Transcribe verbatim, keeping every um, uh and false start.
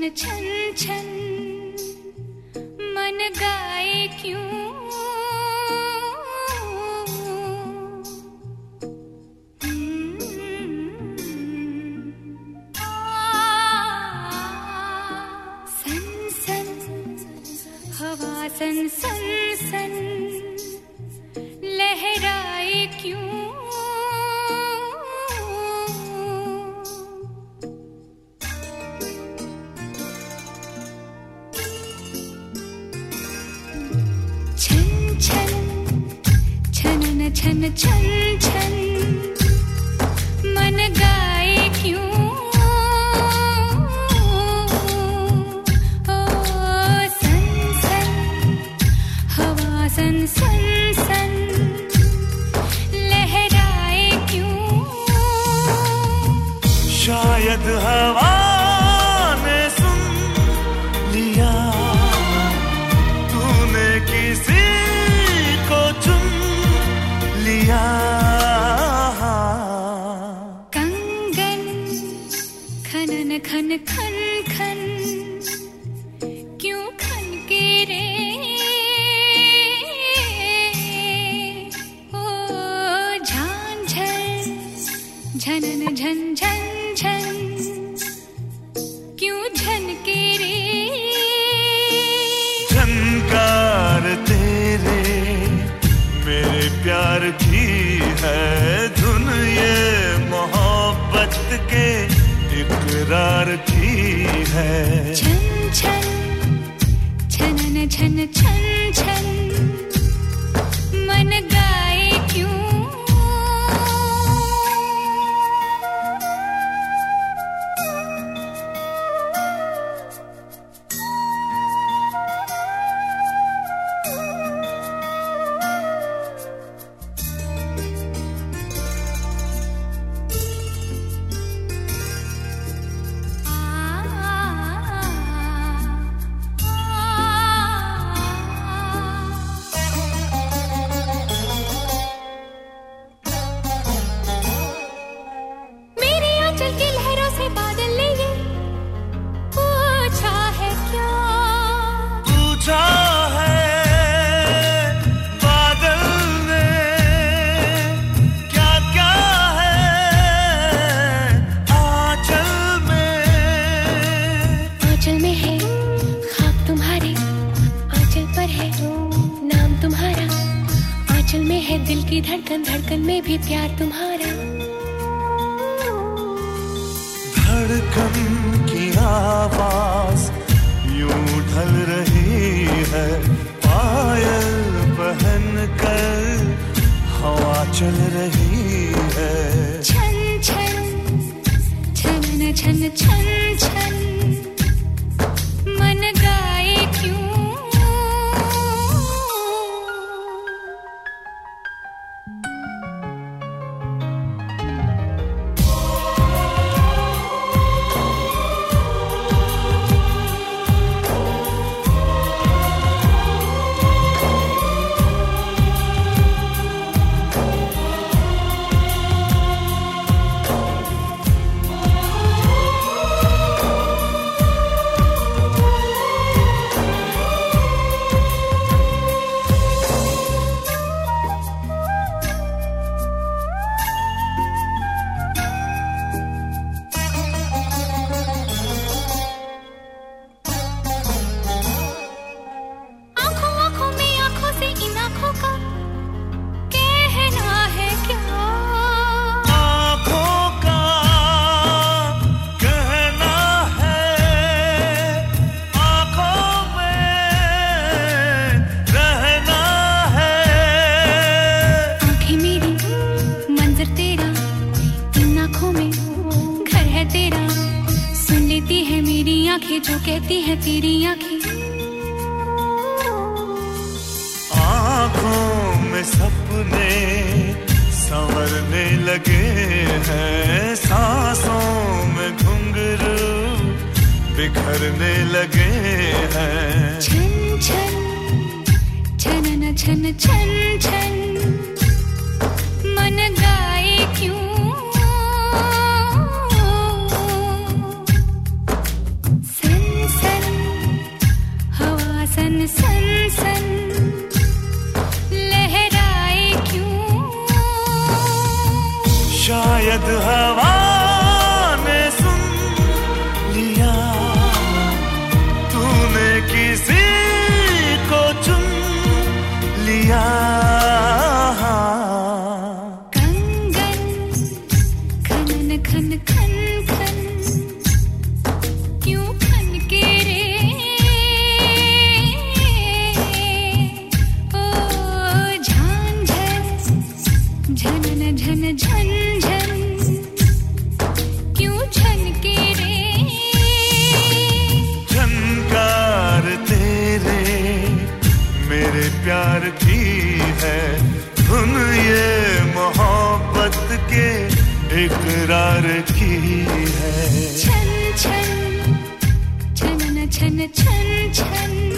छन छन मन गाए क्यों सन सन हवा सन सन सन लहराए क्यों छन छन छन मन गाए क्यों ओ सन सन हवा सन सन सन लहराए क्यों शायद हवा ने सुन लिया तूने किसी को चुन लिया कंगन खनन खन खन खन क्यों खन के रे ओ झांझर झनन झन झन झन क्यों झन के रे झनकार तेरे मेरे प्यार की है धुन ये मोहब्बत के इकरार की है छन छन छनन छन छन छन मन गाए क्यों दिल की धड़कन धड़कन में भी प्यार तुम्हारा धड़कन की आवाज यूं ढल रही है पायल पहन कर हवा चल रही है छन छन छन छन छन छन मन गाए क्यों जो कहती है तेरी आंखें आंखों में सपने संवरने लगे हैं सांसों में घुंघरू बिखरने लगे हैं छन छन छनन छन छन छन मन गाए क्यों सन सन सन लहराए क्यों? शायद हवा ने सुन लिया, तूने किसी को चुन लिया। कंगन खनन खन खन खन क्यों खन के रे? ओ झांझर झनन झन झन झन क्यों झन के रे? झनकार तेरे मेरे प्यार की है धुन, ये मोहब्बत के इकरार की है। छन छन छनन छन छन छन